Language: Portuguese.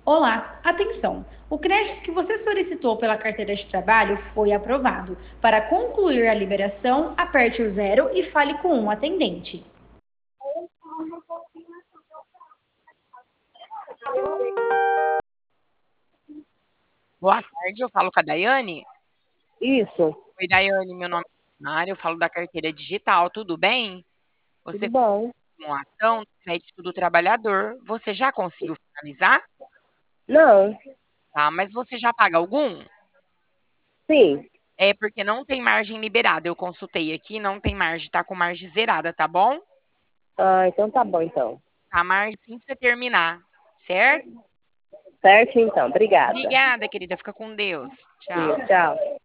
Olá, atenção! O crédito que você solicitou pela carteira de trabalho foi aprovado. Para concluir a liberação, aperte o zero e fale com um atendente. Boa tarde, eu falo com a Daiane. Isso, Oi, Daiane, meu nome é Mário, eu falo da carteira digital, tudo bem? tudo Você bom? fez uma ação do crédito do trabalhador, você já conseguiu finalizar? Não, Tá, mas você já paga algum? sim. É porque não tem margem liberada, eu consultei aqui, não tem margem, tá com margem zerada, tá bom? Ah, então tá bom então. A margem assim que você terminar, certo? Certo então, obrigada. Obrigada, querida, fica com Deus. Tchau. Tchau.